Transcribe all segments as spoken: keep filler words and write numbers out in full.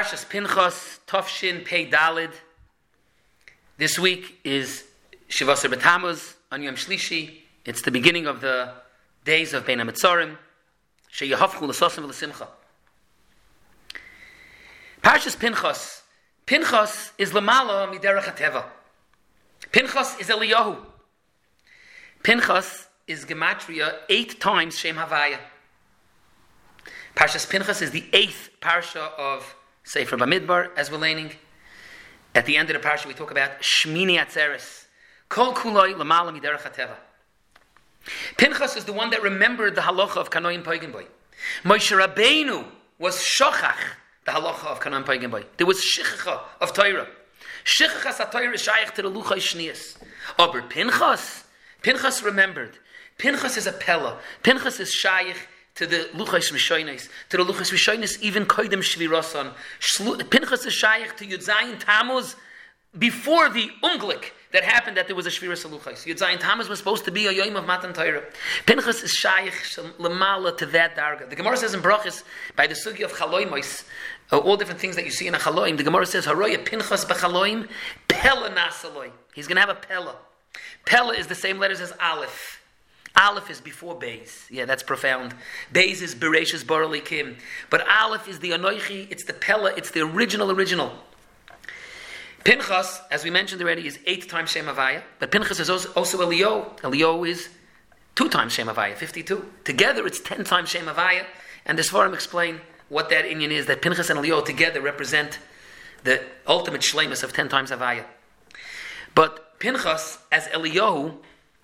Parshas Pinchas, Tofshin Pei Dalid. This week is Shivasar B'Tammuz on Yom Shlishi. It's the beginning of the days of Bein HaMetzorim. Sheyahavchu l'sosim v'l'simcha. Parshas Pinchas. Pinchas is Lamala Miderech HaTeva. Pinchas is Eliyahu. Pinchas is Gematria eight times Shem Havaya. Parshas Pinchas is the eighth parsha of Sefer Bamidbar, as we're learning. At the end of the parsha, we talk about Shmini Atzeres. Kol kuloi lamala miderech hateva. Pinchas is the one that remembered the halacha of Kanoim Poigin Boy. Moshe Rabbeinu was shochach the halacha of Kanoim Poigin Boy. There was shichacha of Torah. Shichachas ha-Torah is shaykh to the Luchai Shnias. Aber Pinchas, Pinchas remembered. Pinchas is a pella. Pinchas is shaykh to the Luchas Rishonis, to the Luchas Rishonis, even Koidem Shvirasan. Pinchas is shaykh to Yud Zayin Tammuz before the Unglik that happened that there was a Shviras Luchas. Yud Zayin Tammuz was supposed to be a Yom of Matan Torah. Pinchas is shaykh Lamala to that darga. The Gemara says in Brachas, by the Sugi of Chaloimos, uh, all different things that you see in a Chaloim, the Gemara says, Haroya Pinchas B'Chaloim, Pella Nasaloi. He's going to have a Pella. Pella is the same letters as Aleph. Aleph is before Beis. Yeah, that's profound. Beis is Bereshis Barali Kim. But Aleph is the Anoichi, it's the Pella, it's the original original. Pinchas, as we mentioned already, is eight times Shem Havaya. But Pinchas is also, also Eliyahu. Eliyahu is two times Shem Havaya, fifty-two. Together it's ten times Shem Havaya. And the Sfarim explain what that inyan is, that Pinchas and Eliyahu together represent the ultimate shleimus of ten times Havaya. But Pinchas, as Eliyahu,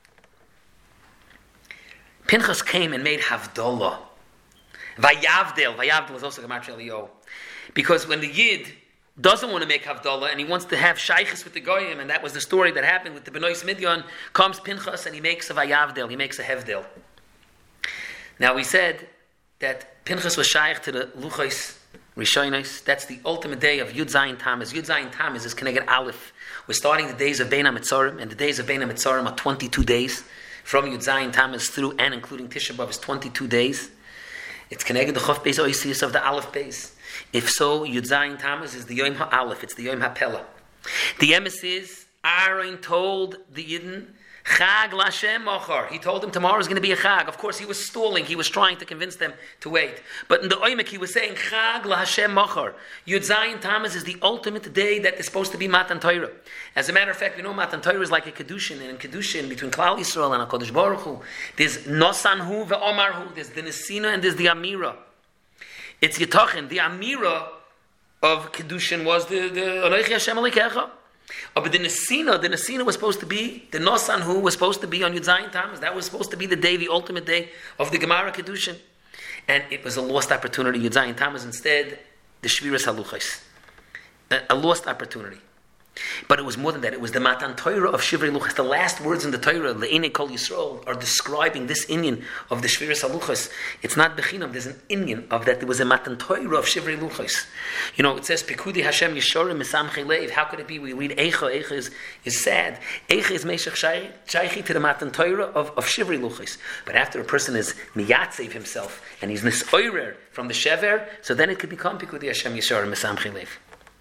Pinchas came and made Havdalah. Vayavdel. Vayavdel is also Gematria Eliyahu. Because when the Yid doesn't want to make Havdalah and he wants to have Shaykhis with the Goyim, and that was the story that happened with the Benois Midyan, comes Pinchas and he makes a Vayavdel. He makes a Hevdel. Now we said that Pinchas was Shaykh to the Luchais Rishonos. That's the ultimate day of Yud Zayin Tammuz. Yud Zayin Tammuz is Keneged Aleph. We're starting the days of Bein HaMetzorim, and the days of Bein HaMetzorim are twenty-two days. From Yud Zayin Tammuz through and including Tisha B'Av is twenty-two days. It's connected the Chof Beis Oisius of the Aleph Beis. If so, Yud Zayin Tammuz is the Yom HaAleph, it's the Yom HaPella. The emes is, Aaron told the Yidden, Chag Lashem Ochar. He told them tomorrow is going to be a Chag. Of course, he was stalling. He was trying to convince them to wait. But in the Oimek, he was saying, Chag Lashem Ochar. Yud Zayin Tammuz is the ultimate day that is supposed to be Matan Torah. As a matter of fact, we know Matan Torah is like a Kedushin. And in Kedushin, between Klal Yisrael and HaKadosh Baruch Hu, there's Nosanhu ve'Omarhu. There's the Nesina and there's the Amira. It's Yitachin. The Amira of Kedushin was the Anoichi Hashem Alikecha. Oh, but the Nesina, the Nesina was supposed to be, the Nosanhu was supposed to be on Yud Zayin Tammuz. That was supposed to be the day, the ultimate day of the Gemara Kedushin. And it was a lost opportunity, Yud Zayin Tammuz. Instead, the Shviras Haluchais. A, a lost opportunity. But it was more than that. It was the Matan Torah of Shivrei Luchas. The last words in the Torah, Le'enei Kol Yisrael, are describing this inyan of the Shviras Haluchas. It's not Bechinam. There's an inyan of that. There was a Matan Torah of Shivrei Luchas. You know, it says, Pekudi Hashem Yishorim Misamchei Leiv. How could it be? We read Eicha. Eicha is, is sad. Eicha is Meshach Shaychi to the Matan Torah of, of Shivrei Luchas. But after a person is Miyatzev himself, and he's Nisoirer from the Shever, so then it could become Pekudi Hashem Yishorim Misamchei Leiv.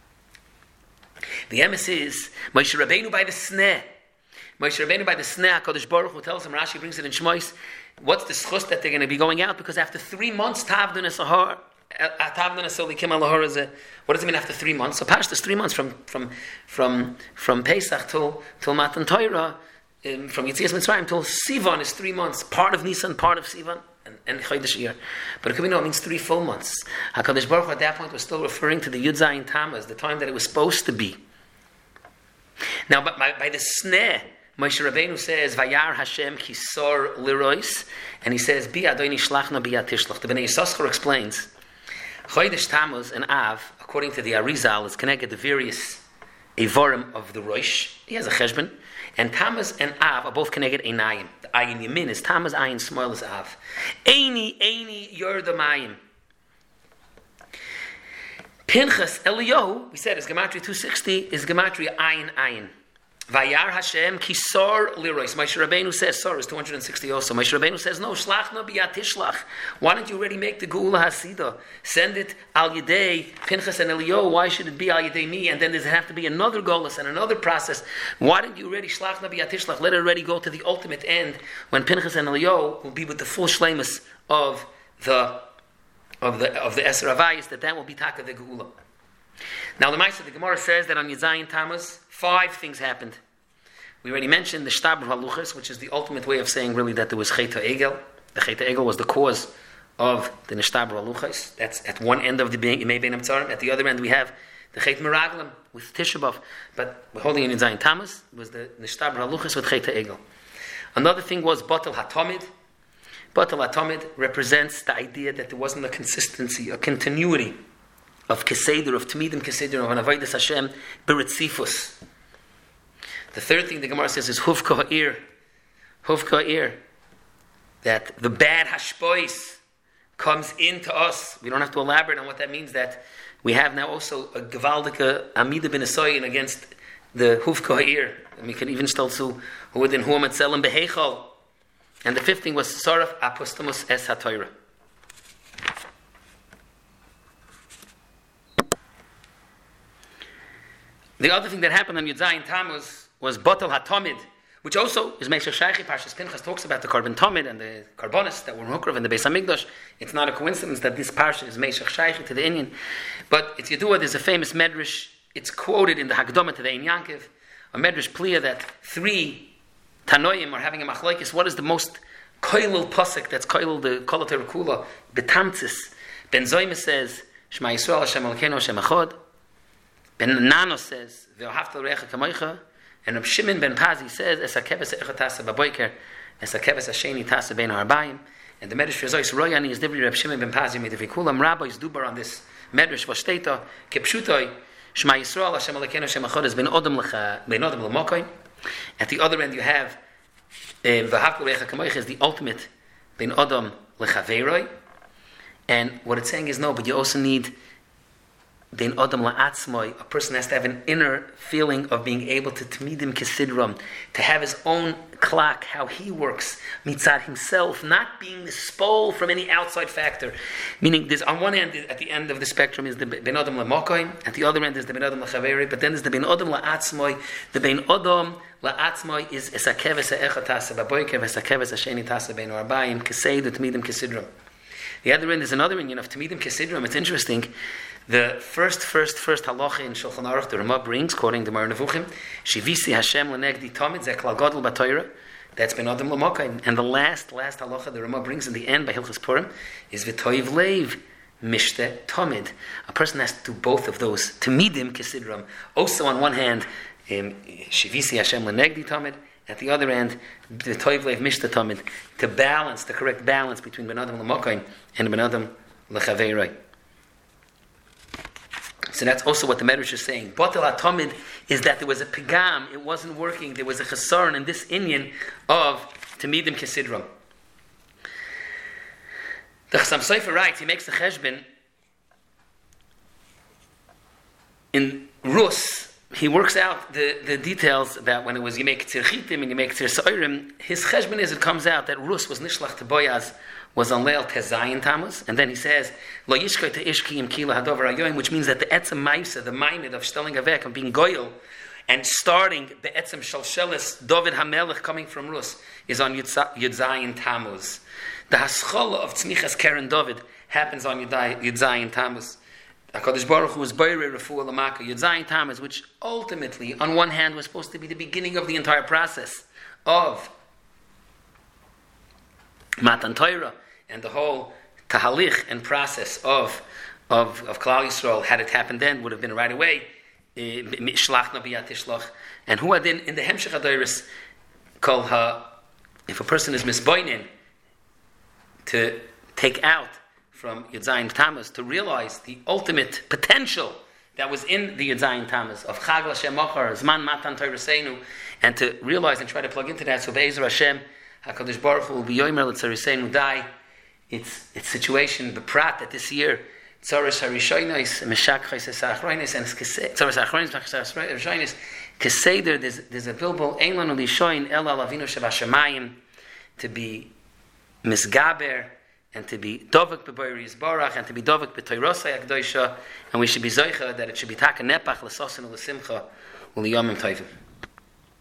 The emes is Moshe Rabbeinu by the sneh. Moshe Rabbeinu by the sneh. HaKadosh Baruch Hu tells him. Rashi brings it in Shmois. What's the schus that they're going to be going out? Because after three months, Tavdun Esahar, Tavdun Esolikim Alahor is a. What does it mean after three months? So Pashtus is three months from from from from Pesach till till Matan Torah, um, from Yetzias Mitzrayim till Sivan is three months. Part of Nisan, part of Sivan. And Chodesh Iyar. But it could be no, it means three full months. HaKadosh Baruch Hu at that point was still referring to the Yud Zayin Tammuz, the time that it was supposed to be. Now, by, by, by the sneh, Moshe Rabbeinu says, Vayar Hashem Chisor Lirois, and he says, Bi Adoni Shlachna Bi Atishlach. The Bnei Yissaschar explains, Chodesh Tammuz and Av, according to the Arizal, is connected to various Evorim of the Rosh. He has a cheshbon. And Tammuz and Av are both connected Einayim. The Ayin Yamin is Tammuz, Ayin Small is Av. Eini, Eini, Yordamayim. Pinchas Eliyahu, we said, is Gematria two sixty, is Gematria Ayin, Ayin. Vayar Hashem kisor lirois. Moshe Rabbeinu says, Sor is two hundred sixty also. Moshe Rabbeinu says, no, shlach no biyat tishlach. Why don't you already make the Geula Hasidah? Send it al yedei Pinchas and Eliyahu. Why should it be al yedei me? And then does it have to be another Golus and another process? Why didn't you already shlach no biyat tishlach? Let it already go to the ultimate end when Pinchas and Eliyahu will be with the full shleimus of the of the of the Eser Avayis, that that will be taka the Geula. Now the Maisa, the Gemara says that on Yudzayin Tammuz, five things happened. We already mentioned the Shtabr Haluchas, which is the ultimate way of saying really that there was Chet HaEgel. The Chet HaEgel was the cause of the Nishtabr Haluchas. That's at one end of the Yimei Bein HaMetzarim. At the other end we have the Chet Meraglim with Tisha B'Av. But we're holding in Yudzayin Tammuz was the Nishtabr Haluchas with Chet HaEgel. Another thing was Batal HaTamid. Batal HaTamid represents the idea that there wasn't a consistency, a continuity of Keseder, of Tamidim Keseder, of an Avodas Hashem, Beritzifus. The third thing the Gemara says is Hufka Ha'ir. Hufka Ha'ir. That the bad Hashpois comes into us. We don't have to elaborate on what that means, that we have now also a Gevaldika Amida Ben Esoyin against the Hufka Ha'ir. And we can even still to who within Huam Etzelim Behechal. And the fifth thing was Saraf Apostomus Es HaTorah. The other thing that happened on Yudzayin Tammuz was Batal HaTamid, which also is Meshach Shaichi. Parshas Pinchas talks about the Korban Tamid and the Karbonis that were Hukrav in the Beis HaMikdash. It's not a coincidence that this parsha is Meshach Shaichi to the Inyan. But it's Yedua, there's a famous medrash. It's quoted in the Hagdama to the Ein Yankiv, a medrash pliya that three Tanoim are having a machlokes. What is the most koilul pasuk that's koilul the kolater kula betamtzis? Ben Zoyme says Shema Yisrael Hashem Elokeinu Hashem Echad. Ben Nano says, V'ohavta l'recha kamoicha, and Reb Shimon ben Pazi says, Es hakeves ha'echa tasa b'boiker, Es hakeves ha'sheni tasa bein ha'arbayim. And the Medrash Rezois Royani is Divri Reb Shimon ben Pazi made the Vikulam rabbis dubar on this Medrash Vashteta, Kepshutoi, Shema Yisrael Hashem Elokeinu Hashem Echad is ben Odom l'cha, ben Odom l'mokai. At the other end you have, V'ohavta l'recha kamoicha is the ultimate, ben Odom l'chaveiroi. And what it's saying is, no, but you also need Bein Adam la'atzmoi, a person has to have an inner feeling of being able to tmidim kesidram, to have his own clock, how he works, mitzad himself, not being spole from any outside factor. Meaning, there's on one end, at the end of the spectrum is the Bein Adam la'mokoim, at the other end is the Bein Adam la'chaveri, but then there's the Bein Adam la'atzmoi. The Bein Adam la'atzmoi is esakeves ha'echa tasa b'boiker, esakeves ha'sheni tasa bein arbayim, keseidu tmidim kesidram. The other end is another Indian of tmidim kesidram. It's interesting. The first, first, first halacha in Shulchan Aruch, the Ramah brings, quoting the Mar Nevuchim, Shivisi Hashem l'negdi tamid ze klal gadol b'Torah. That's ben Adam l'mokai. And the last, last halacha the Ramah brings in the end by Hilchos Purim is v'toiv leiv mishte tamid. A person has to do both of those. Tamidim kesidram. Also on one hand, um, Shivisi Hashem l'negdi tamid. At the other end, the toiv leiv mishte tamid. To balance, the correct balance between ben Adam l'mokai and ben Adam l'chaveiroi. So that's also what the Medrash is saying. Batal HaTamid is that there was a pigam, it wasn't working, there was a chesaron in this inyan of Tamidim Kesidram. The Chassam Sofer writes, he makes a cheshbon, in Rus, he works out the, the details about when it was you make Tzir Chitim and you make Tzir Sa'orim. His cheshbon is, it comes out that Rus was Nishlach to Boyaz, was on Leil Tezayin Tammuz, and then he says, Lo Yishkoi Te Ishki Kila Hadover Ayoim, which means that the Etzem Maisa, the minded of Shtelling Avek, of being Goyal, and starting the Etzem Shalshelis, David HaMelech coming from Rus, is on Yudzayin Tammuz. The Haschala of Tznichas Keren David happens on Yudzayin Tammuz. HaKadosh Baruch Hu was Boirei Refuah Lamaka, Yudzayin Tammuz, which ultimately, on one hand, was supposed to be the beginning of the entire process of Matan Torah, and the whole tahalich and process of of of Klal Yisrael, had it happened then, would have been right away. Shlach na biyat tishlach. And who adin in the Hemshech Adoris kol ha, if a person is misboinin, to take out from Yudzayin Tammuz, to realize the ultimate potential that was in the Yudzayin Tammuz of Chag L'Shem Machar, Zman Matan Torah Seinu, and to realize and try to plug into that. So Be'ezer Hashem, HaKadosh Baruch Hu will be yomer l'tzariseinu dai. It's its situation, the prat that this year, Tzaras Harishonos, Meshak Chayses Achronis, and Tzaras Achronis, Meshak Harishonis, Keseder, there's, there's a bilbul, Ein lanu lishoin el al avinu shebashamayim, to be misgaber, and to be dovek b'boyri yisborach, and to be dovek b'toyrosai akdoisha, and we should be zoicha that it should be taka nepach l'sosin u'lesimcha u'liyomim toivim.